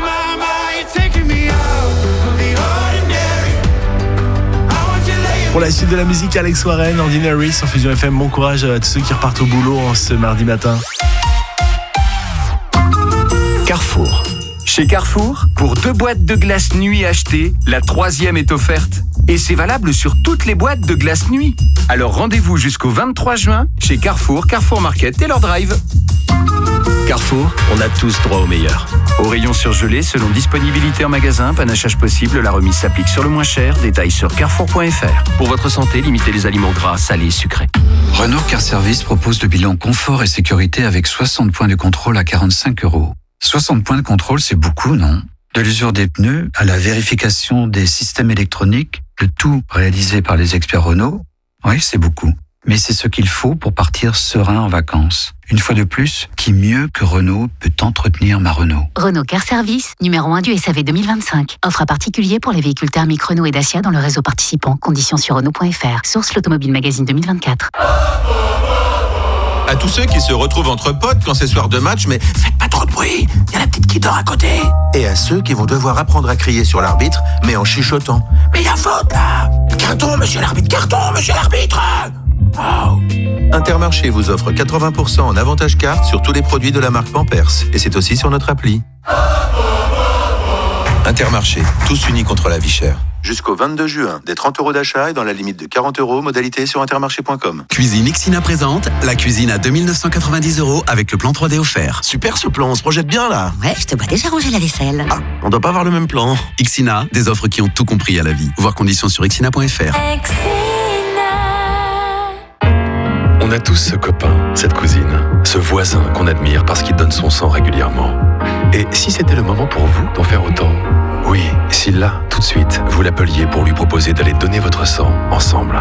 Pour la suite de la musique, Alex Warren, Ordinary sur Fusion FM. Bon courage à tous ceux qui repartent au boulot ce mardi matin. Carrefour. Chez Carrefour, pour 2 boîtes de glace nuit achetées, la 3e est offerte. Et c'est valable sur toutes les boîtes de glace nuit. Alors rendez-vous jusqu'au 23 juin chez Carrefour, Carrefour Market et leur drive. Carrefour, on a tous droit au meilleur. Au rayon surgelé, selon disponibilité en magasin, panachage possible, la remise s'applique sur le moins cher. Détails sur carrefour.fr. Pour votre santé, limitez les aliments gras, salés et sucrés. Renault Car Service propose le bilan confort et sécurité avec 60 points de contrôle à 45 €. 60 points de contrôle, c'est beaucoup, non ? De l'usure des pneus à la vérification des systèmes électroniques, Le tout réalisé par les experts Renault, oui, c'est beaucoup. Mais c'est ce qu'il faut pour partir serein en vacances. Une fois de plus, qui mieux que Renault peut entretenir ma Renault? Renault Car Service, numéro 1 du SAV 2025. Offre à particulier pour les véhicules thermiques Renault et Dacia dans le réseau participant. Conditions sur Renault.fr. Source l'Automobile Magazine 2024. À tous ceux qui se retrouvent entre potes quand c'est soir de match, mais faites pas trop de bruit, il y a la petite qui dort à côté. Et à ceux qui vont devoir apprendre à crier sur l'arbitre, mais en chuchotant. Mais il y a faute là! Carton, monsieur l'arbitre, carton, monsieur l'arbitre! Oh. Intermarché vous offre 80% en avantage carte sur tous les produits de la marque Pampers. Et c'est aussi sur notre appli. Intermarché, tous unis contre la vie chère. Jusqu'au 22 juin, des 30 € d'achat et dans la limite de 40 €, modalité sur intermarché.com. Cuisine Xina présente la cuisine à 2 990 € avec le plan 3D offert. Super ce plan, on se projette bien là. Ouais, je te vois déjà ranger la vaisselle. Ah, on doit pas avoir le même plan. Xina, des offres qui ont tout compris à la vie. Voir conditions sur xina.fr. On a tous ce copain, cette cousine, ce voisin qu'on admire parce qu'il donne son sang régulièrement. Et si c'était le moment pour vous d'en faire autant? Oui, si là, tout de suite, vous l'appeliez pour lui proposer d'aller donner votre sang ensemble.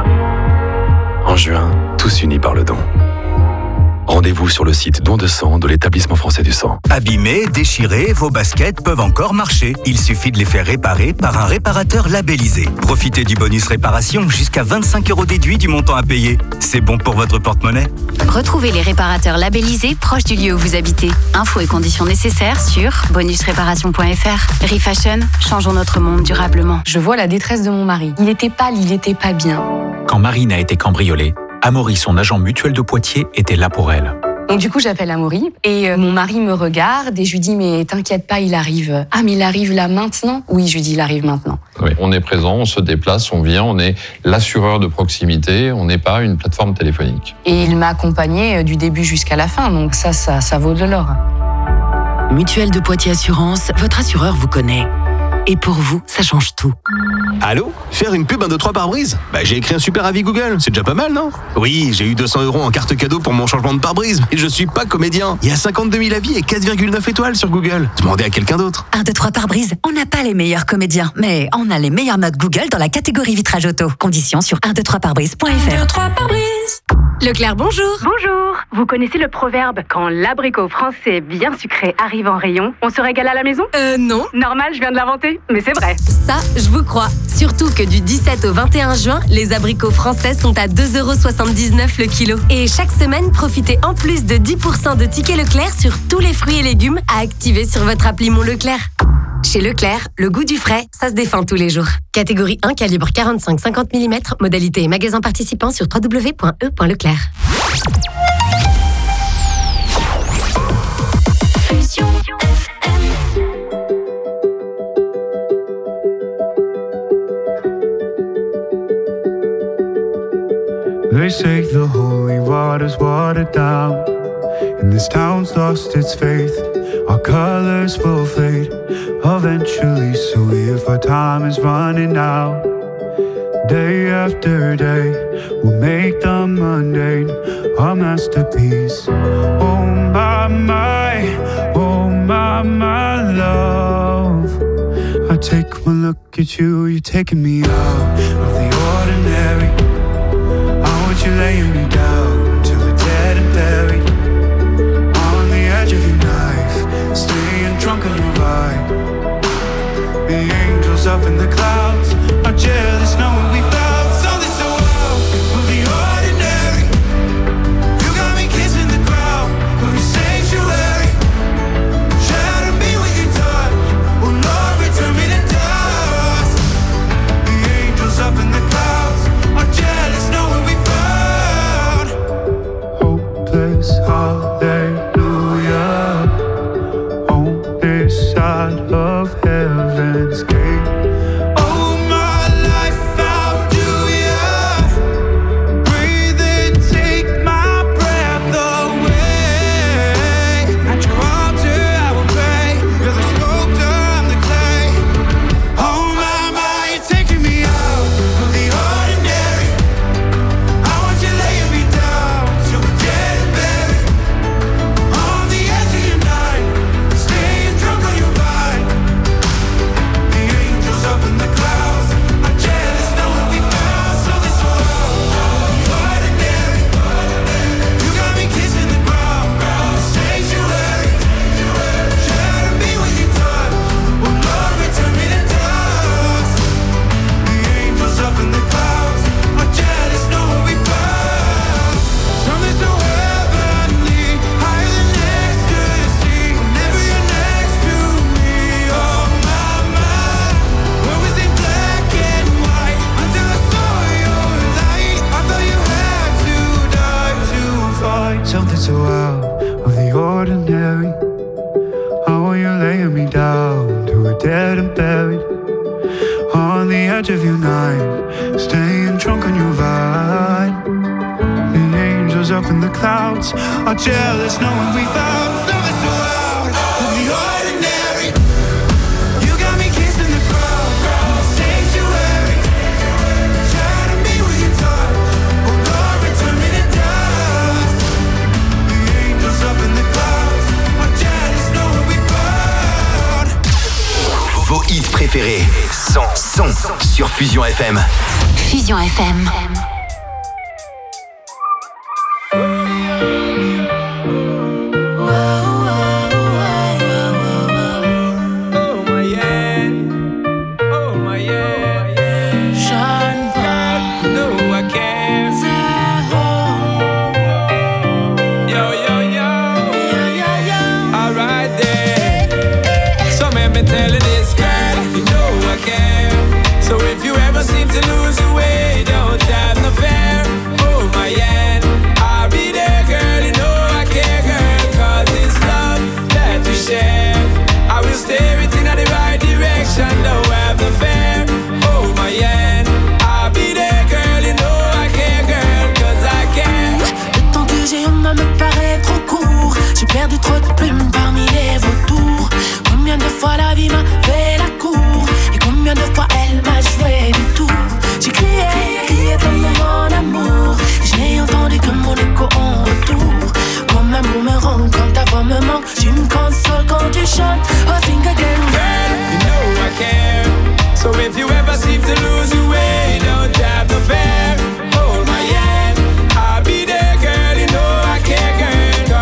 En juin, tous unis par le don. Rendez-vous sur le site Don de sang de l'Établissement français du sang. Abîmés, déchirés, vos baskets peuvent encore marcher. Il suffit de les faire réparer par un réparateur labellisé. Profitez du bonus réparation, jusqu'à 25 € déduits du montant à payer. C'est bon pour votre porte-monnaie. Retrouvez les réparateurs labellisés proches du lieu où vous habitez. Infos et conditions nécessaires sur bonusréparation.fr. Refashion, changeons notre monde durablement. Je vois la détresse de mon mari. Il était pâle, il était pas bien. Quand Marine a été cambriolée, Amaury, son agent mutuel de Poitiers, était là pour elle. Donc du coup, j'appelle Amaury et mon mari me regarde et je lui dis mais t'inquiète pas, il arrive. Ah mais il arrive là maintenant? Oui, je lui dis il arrive maintenant. Oui, on est présent, on se déplace, on vient, on est l'assureur de proximité, on n'est pas une plateforme téléphonique. Et il m'a accompagné du début jusqu'à la fin, donc ça vaut de l'or. Mutuelle de Poitiers Assurance, votre assureur vous connaît. Et pour vous, ça change tout. Allô? Faire une pub 1, 2, 3 pare-brise? J'ai écrit un super avis Google, c'est déjà pas mal, non? Oui, j'ai eu 200 € en carte cadeau pour mon changement de pare-brise. Et je suis pas comédien. Il y a 52 000 avis et 4,9 étoiles sur Google. Demandez à quelqu'un d'autre. 1, 2, 3 pare-brise. On n'a pas les meilleurs comédiens, mais on a les meilleures notes Google dans la catégorie vitrage auto. Conditions sur 123pare-brise.fr. 1, 2, 3 pare-brise. Leclerc, bonjour. Bonjour. Vous connaissez le proverbe « Quand l'abricot français bien sucré arrive en rayon, on se régale à la maison » Non. Normal, je viens de l'inventer, mais c'est vrai. Ça, je vous crois. Surtout que du 17 au 21 juin, les abricots français sont à 2,79 € le kilo. Et chaque semaine, profitez en plus de 10% de tickets Leclerc sur tous les fruits et légumes à activer sur votre appli Mon Leclerc. Chez Leclerc, le goût du frais, ça se défend tous les jours. Catégorie 1, calibre 45-50 mm, modalité et magasin participant sur www.e.leclerc. Fusion FM. They say the holy water's watered down, and this town's lost its faith. Our colors will fade eventually, so if our time is running out, day after day, we'll make the mundane our masterpiece. Oh my, oh my love. I take one look at you, you're taking me out of the ordinary. I want you laying me down till we're dead and buried, on the edge of your knife, staying drunk on your vibe. The angels up in the clouds are jealous knowing we found something so out of the ordinary. You got me kissing the ground of your sanctuary. Shatter me with your touch, oh Lord, return me to dust. The angels up in the clouds are jealous. so out of the ordinary. How are you laying me down to a dead and buried? On the edge of your night, staying drunk on your vine. The angels up in the clouds are jealous knowing we found something so out of the ordinary. You got me kissing the ground, sanctuary. Trying to be with your touch, oh Lord, return me to dust. The angels up in the clouds are jealous knowing we found. Vos hits préférés sont sur Fusion FM. Fusion FM. Perdu trop de plumes parmi les vautours. Combien de fois la vie m'a fait la cour, et combien de fois elle m'a joué du tour. J'ai crié comme mon amour, j'ai entendu que mon écho en retour. Comme un boomerang quand ta voix me manque, tu me consoles quand tu chantes. Oh sing again, girl, you know I care. So if you ever seem to lose your way, don't have no fear. Hold my hand, I'll be there, girl. You know I care, girl.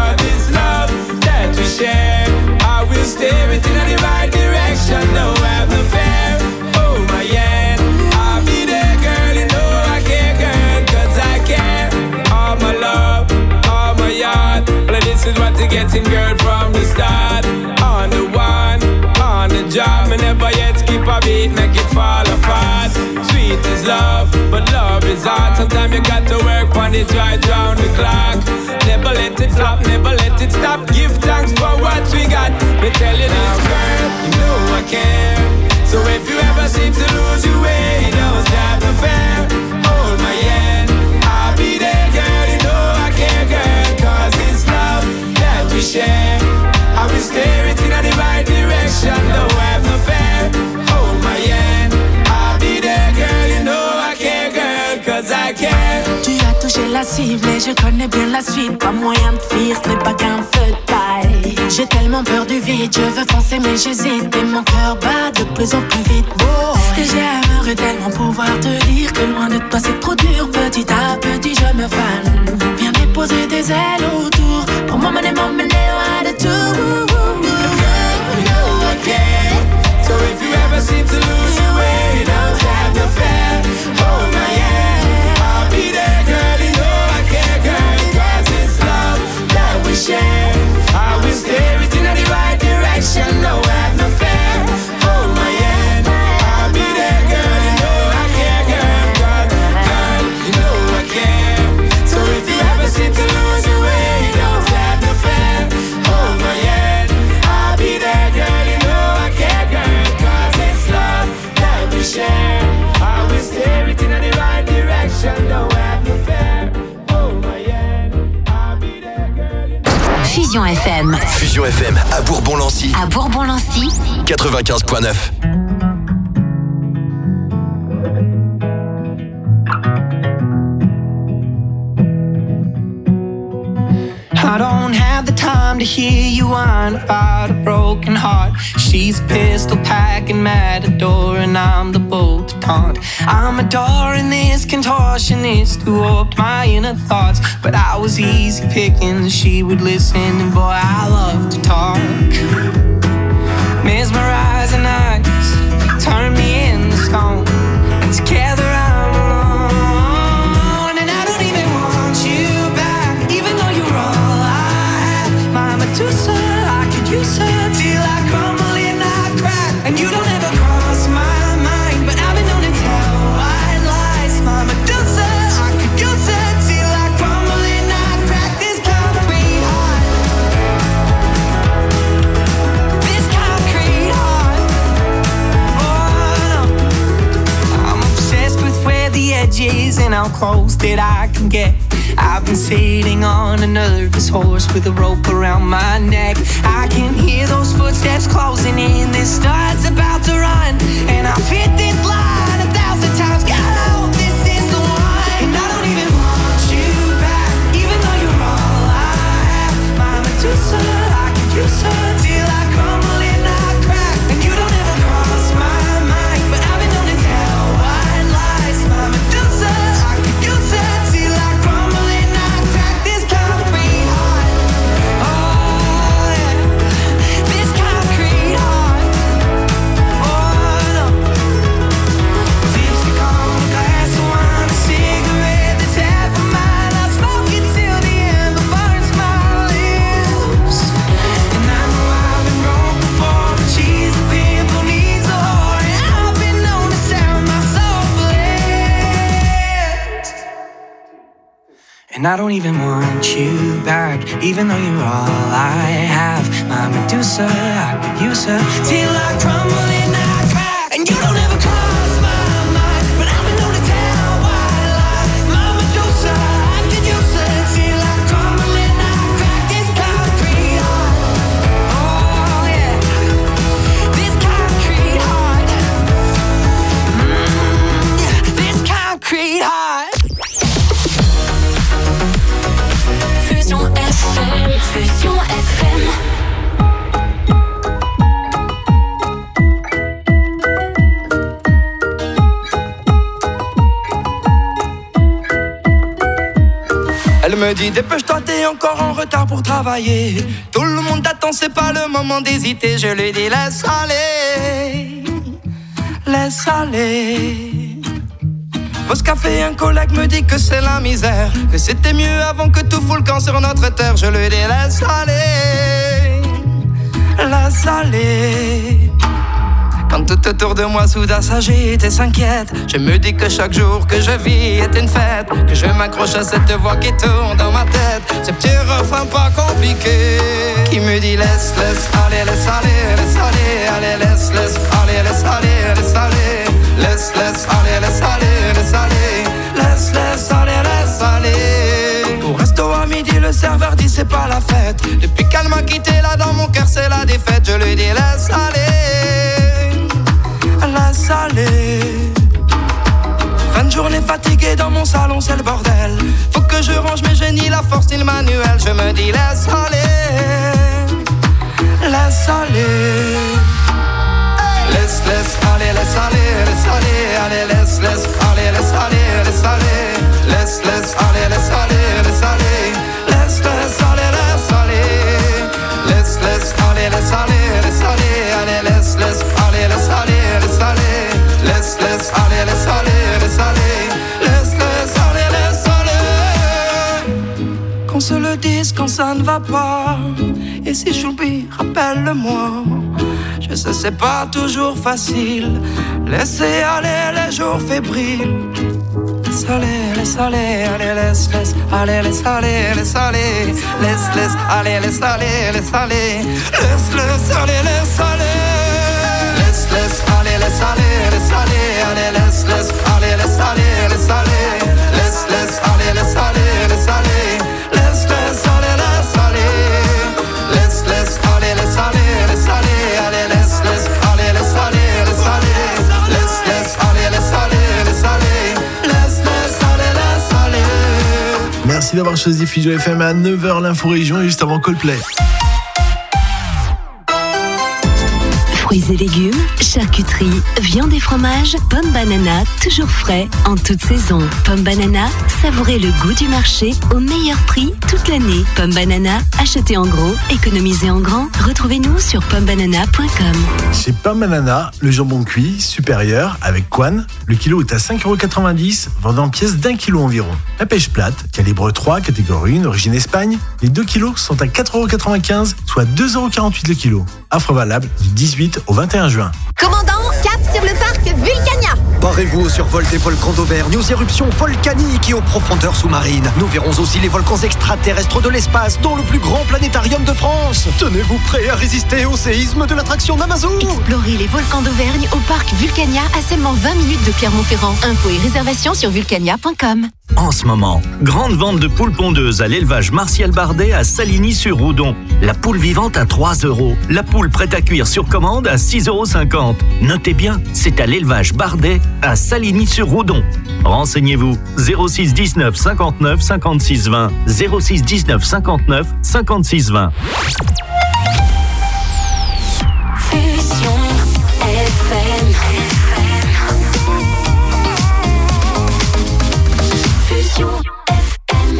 We share, I will steer it in the right direction. No, have no fear. Oh my hand, I'll be there, girl. You know I care, girl, 'cause I care. All my love, all my heart. Well, this is what you're getting, girl, from the start. On the one, on the job, me never yet skip a beat, make it fall apart. Sweet is love, but love is hard. Sometimes you got to work on it right round the clock. Never let it flop, never let it stop. Give thanks for what we got. Me tell you this, girl, you know I care. So if you ever seem to lose your way, don't have no fear. Hold my hand, I'll be there, girl. You know I care, girl, 'cause it's love that we share. I will steer it in the right direction. Don't have no fear. Hold my hand, I'll be there, girl. You know I care, girl, 'cause I care. Tu as touché la cible et je connais bien la suite. Pas moyen de fuir, ce n'est pas qu'un feu de paille. J'ai tellement peur du vide, je veux foncer mais j'hésite. Et mon cœur bat de plus en plus vite. Oh, et j'aimerais tellement pouvoir te dire que loin de toi c'est trop dur. Petit à petit je me fane. Viens déposer des ailes autour pour m'emmener loin de tout. You know I care. So if you ever seem to lose your way, don't have no fear. Hold my hand, I'll be there, girl. You know I care, girl, 'cause it's love that we share. I will steer it in the right direction. No, have no fear. Hold my hand, I'll be there, girl. You know I care, girl, 'cause girl, you know I care. So if you ever seem to lose your way, don't have no fear. Hold my hand, I'll be there, girl. You know I care, girl, 'cause it's love that we share. I will steer it in the right direction. No, have no fear. Hold my hand, I'll be there, girl. You know. Fusion FM. Fusion FM à Bourbon-Lancy. À Bourbon-Lancy. 95.9. I don't have the time to hear you whine about a broken heart. She's a pistol packing matador and I'm the bolt to taunt. I'm adoring this contortionist who opened my inner thoughts. But I was easy picking, she would listen, and boy, I love to talk. Mesmerizing eyes turn me into stone, and together I'm alone. And I don't even want you back, even though you're all I have. My Medusa, I could use her till I crumble and I crack. And you don't ever cross my mind, but I've been known to tell white lies. My Medusa, I could use her till I crumble and I crack. This concrete how close that I can get. I've been sitting on a nervous horse with a rope around my neck. I can hear those footsteps closing in. This star's about to run, and I've hit this line 1,000 times. God, I hope this is the one. And I don't even want you back, even though you're all I have. My Medusa, I could use her till I crumble and I crack. And you don't ever cross my mind, but I've been known to tell white lies. My Medusa, I could use her till I crumble and I crack. This concrete heart, oh yeah, this concrete heart, oh no. Lipstick on a glass of wine, a cigarette that's half a mile. I smoke it till the ember burns my lips. And I know I've been broke before, but she's a pimp who needs a whore. And I've been known to sell my soul for less. And I don't even want you back, even though you're all I have. My Medusa, I could use her till I crumble and I crack. And you don't ever cross my mind, but I've been known to tell white lies. My Medusa, I could use her till I crumble and I crack. This concrete heart, oh yeah, this concrete heart, yeah, this concrete heart. Fusion FM, Fusion FM. Elle me dit dépêche-toi, t'es encore en retard pour travailler. Tout le monde t'attend, c'est pas le moment d'hésiter. Je lui dis laisse aller, laisse aller. Pause café, un collègue me dit que c'est la misère, que c'était mieux avant que tout fout le camp sur notre terre. Je lui dis laisse aller, laisse aller. Quand tout autour de moi soudain s'agite et s'inquiète, je me dis que chaque jour que je vis est une fête, que je m'accroche à cette voix qui tourne dans ma tête, ce petit refrain pas compliqué qui me dit laisse, laisse aller, laisse aller, laisse aller, allez, laisse, laisse aller, laisse aller, laisse aller, laisse, laisse aller, laisse aller, laisse aller, laisse, laisse aller, laisse aller. Au resto à midi, le serveur dit c'est pas la fête. Depuis qu'elle m'a quitté, là dans mon cœur c'est la défaite. Je lui dis laisse aller, laisse aller. Fin de journée fatiguée dans mon salon, c'est le bordel. Faut que je range mes génies, la force et le manuel. Je me dis laisse aller, laisse aller. Laisse, laisse aller, laisse aller, laisse aller. Allez, laisse, laisse aller, laisse aller, laisse aller. Laisse, laisse aller, laisse aller, laisse aller. Laisse, laisse aller, laisse aller. Laisse, laisse aller, laisse aller, laisse aller. Allez, laisse, laisse aller, laisse aller, laisse aller. Laisse, laisse aller, laisse aller, laisse aller. Laisse, laisse aller, laisse aller. Qu'on se le dise quand ça ne va pas. Et si j'oublie, rappelle-le-moi. Je sais, c'est pas toujours facile. Laissez aller les jours fébriles. Laisse aller, laisse aller, allez, laisse, laisse aller, laisse aller, laisse aller. Laisse, laisse aller, laisse aller, laisse aller. Laisse, laisse aller, laisse aller. Laisse, laisse aller, laisse aller, laisse aller. Allez, laisse, laisse aller, laisse aller, laisse aller. Laisse, laisse aller, laisse aller, laisse aller. Laisse, laisse aller, laisse aller. Laisse, laisse aller, laisse aller, laisse aller. Allez, laisse, laisse aller, laisse aller, laisse aller. Laisse, laisse aller, laisse aller, laisse aller. Laisse, laisse aller, laisse aller. Merci d'avoir choisi Fusion FM à 9h, l'info région, et juste avant Coldplay. Fruits et légumes, charcuterie, viande et fromage, Pomme Banana, toujours frais, en toute saison. Pomme Banana, savourez le goût du marché au meilleur prix toute l'année. Pomme Banana, achetez en gros, économisez en grand. Retrouvez-nous sur pommebanana.com. Chez Pomme Banana, le jambon cuit supérieur avec Quan, le kilo est à 5,90 €, vendant en pièces d'1 kilo environ. La pêche plate, calibre 3, catégorie 1, origine Espagne, les 2 kilos sont à 4,95 €, soit 2,48 € le kilo. Offre valable du 18 au 21 juin. Commandant, cap sur le parc Vulcania. Préparez-vous au survol des volcans d'Auvergne, aux éruptions volcaniques et aux profondeurs sous-marines. Nous verrons aussi les volcans extraterrestres de l'espace dans le plus grand planétarium de France. Tenez-vous prêts à résister au séisme de l'attraction d'Amazon. Explorez les volcans d'Auvergne au parc Vulcania à seulement 20 minutes de Clermont-Ferrand. Infos et réservations sur vulcania.com. En ce moment, grande vente de poules pondeuses à l'élevage Martial Bardet à Saligny-sur-Roudon. La poule vivante à 3 €. La poule prête à cuire sur commande à 6,50 €. Notez bien, c'est à l'élevage Bardet à Saligny-sur-Roudon. Renseignez-vous 06 19 59 56 20 06 19 59 56 20. Fusion FM. Fusion FM.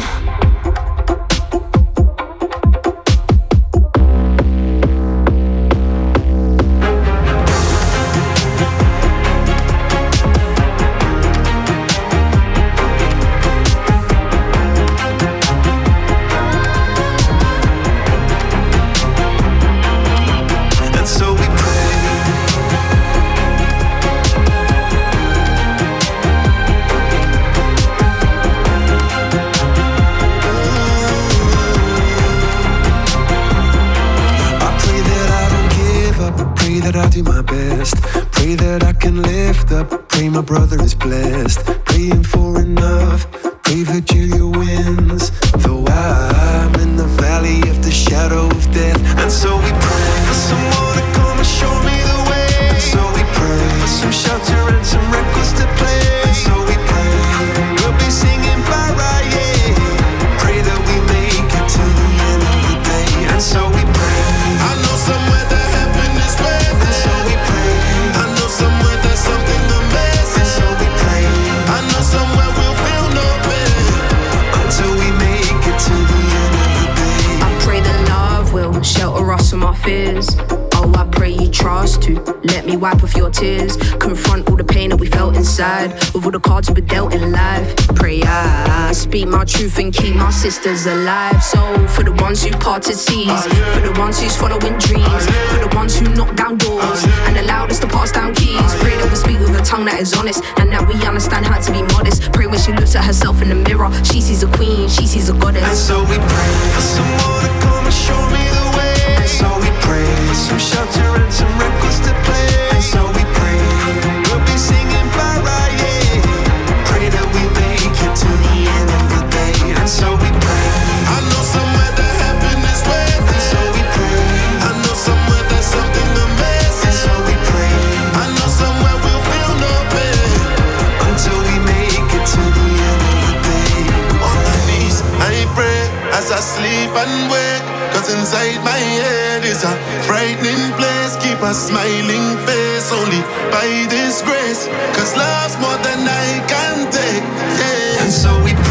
I do my best. Pray that I can lift up. Pray my brother is blessed. Praying for enough. Pray Virgilia wins. Though I'm in the valley of the shadow of death. And so we pray for someone to come and show me the way. And so we pray for some shelter and some records to play. And so we pray we'll be singing Barra, yeah. Pray that we make it to the end of the day. And so we pray. I know somewhere that heaven is waiting. Shelter us from our fears. Oh, I pray you trust to let me wipe off your tears. Confront all the pain that we felt inside, with all the cards we were dealt in life. Pray I speak my truth and keep my sisters alive. So for the ones who parted seas, for the ones who's following dreams, for the ones who knock down doors and allowed us to pass down keys. Pray that we speak with a tongue that is honest, and that we understand how to be modest. Pray when she looks at herself in the mirror, she sees a queen, she sees a goddess. And so we pray for someone to come and show me the way. And so we pray for some shelter and some records to play. And so we pray we'll be singing Barra, yeah. Pray that we make it to the end of the day. And so we pray. I know somewhere that heaven is waiting. And so we pray. I know somewhere there's something amazing. And so we pray. I know somewhere we'll feel no pain until we make it to the end of the day. On my knees I pray as I sleep and wake. Cause inside my head is a frightening place. Keep a smiling face only by this grace. Cause love's more than I can take, yeah. And so we